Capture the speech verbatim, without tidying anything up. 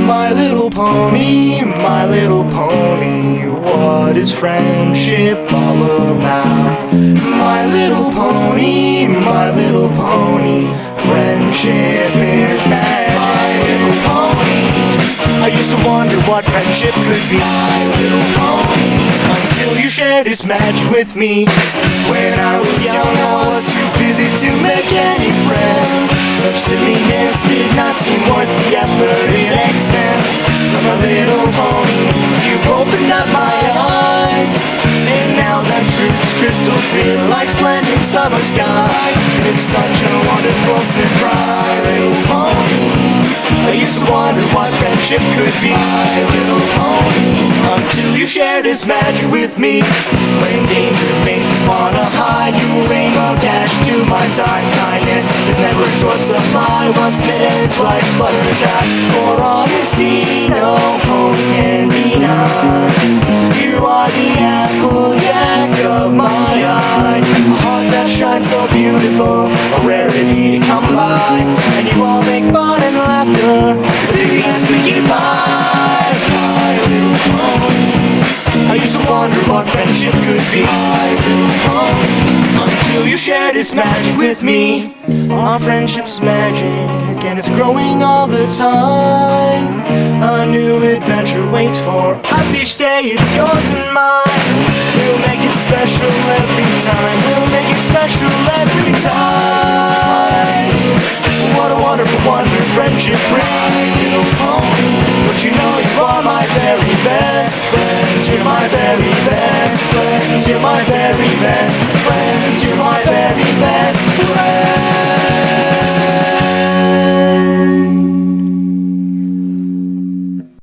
My little pony, my little pony, what is friendship all about? My little pony, my little pony, friendship is magic. My little pony, I used to wonder what friendship could be. My little pony, until you shared its magic with me. When I was young, I was too busy to make any friends. Such silliness did not seem worth the effort it expends. I'm a little pony, you've opened up my eyes, and now that truth's crystal clear like splendid summer skies. It's such a wonderful surprise. Little pony, I used to wonder what friendship could be. My little pony, until you shared its magic with me. When danger makes me wanna hide, you rainbow dash to my side. Kindness is never a short supply, once smitten, twice fluttershy. For honesty, no hope can deny. You are the applejack of my eye, a heart that shines so beautiful, a rarity to come by. And you all make fun and laughter as easy as Pinkie Pie. My little pony, I used to wonder what friendship could be. My little pony, until you shared its magic with me. Our friendship's magic, and it's growing all the time. A new adventure waits for us each day, it's yours and mine. We'll make it special every time, we'll make it special every time. What a wonderful wonder friendship brings. My little pony, but you know you are my very best friends. You're my very best friends. You're my very best friends. You're my very best friends.